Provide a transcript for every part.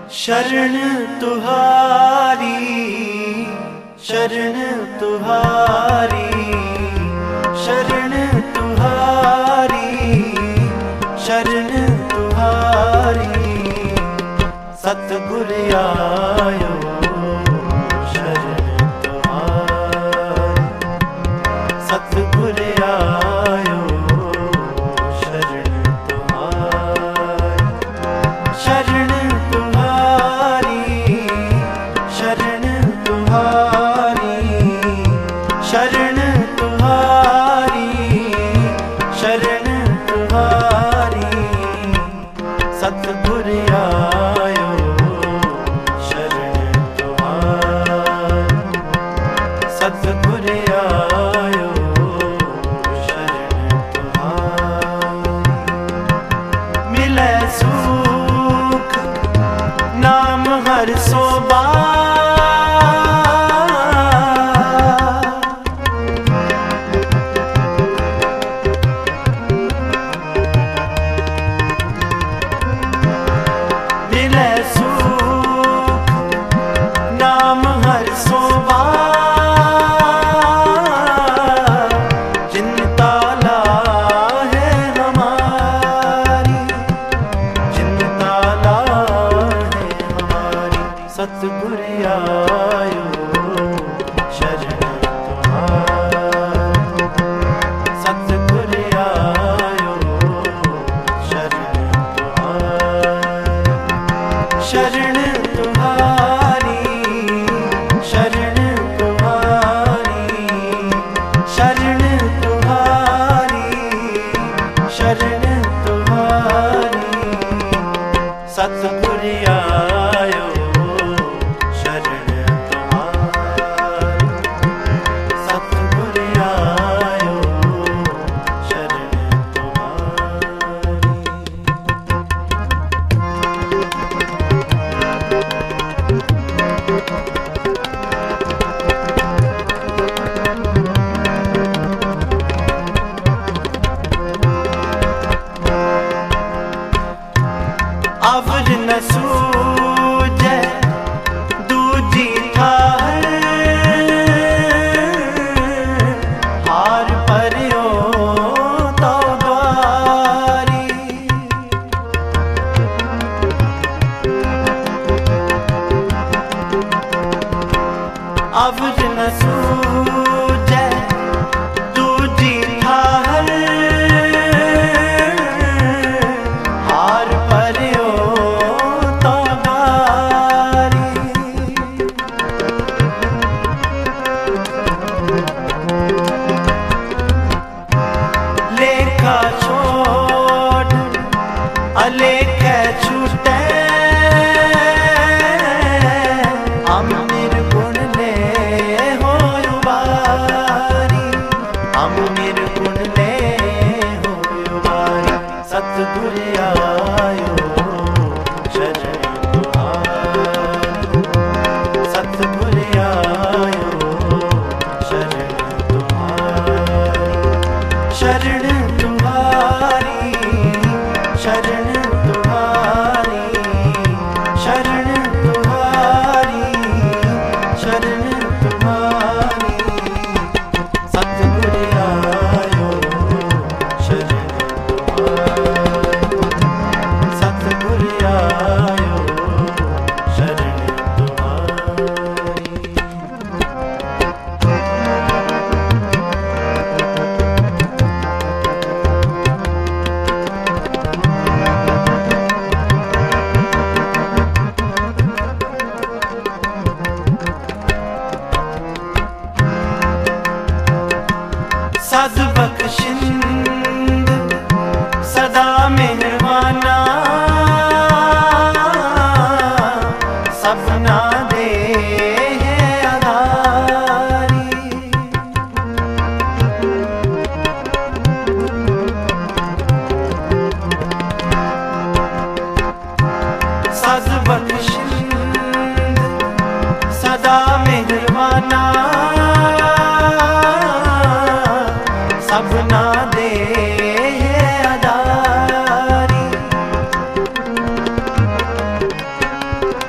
शरण तुहारी, शरण तुहारी, शरण तुहारी, शरण तुहारी। सतगुर आयो शरण तुहारी, सतगुर आयो शरण तुहारी। शरण शरण तुहारी, शरण तुहारी, शरण तुहारी। सतगुर आयो शरण तुहारी, सतगुर आयो शरण तुहारी। मिलै सुख नाम हर सोबा, सतगुर आयो शरण तुहारी, सतगुर आयो शरण तुहारी। शरण तुहारी, शरण तुहारी, शरण तुहारी, शरण तुहारी। सतगुर आयो अवर न सूझे दूजी ठार, हार परियो तो द्वारी। अवर न सूझे दूजी ठार, हार परियो अलेख छूटे। हम निर्गुण ले हो उबारी, हम निर्गुण ले हो उबारी। सतगुर आयो शरण तुहारी, सतगुर आयो शरण तुहारी। शरण तुहारी, शरण तुहारी, शरण तुहारी, शरण तुहारी। सतगुर आयो शरण तुहारी, सतगुर आयो शरण तुहारी। सद बख्शिंद सदा मेहरबाना, सबना दे है आधारी। सद बख्शिंद सदा मेहरबाना, सबना दे आधारी।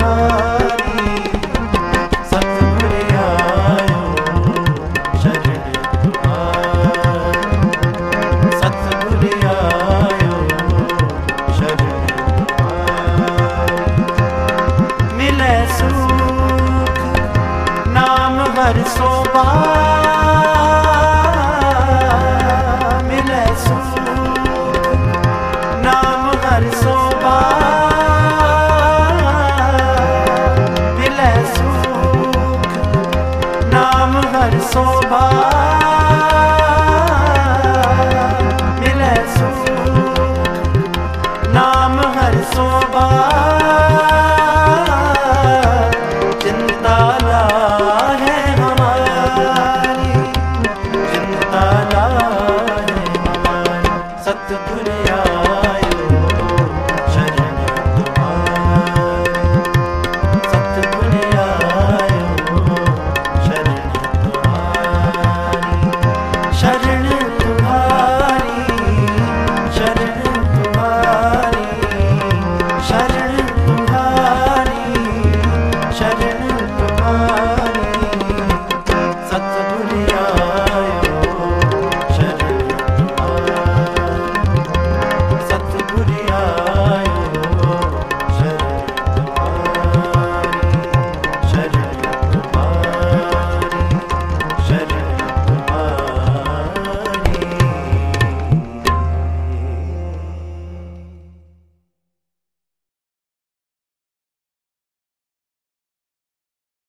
तुम्हारी, सतगुर आयो शरण तुम्हारी, सतगुर आयो शरण तुम्हारी। मिले सुख नाम हर सोबा, मिले सुख नाम हर सोबा, मिले सुख नाम हर सोबा।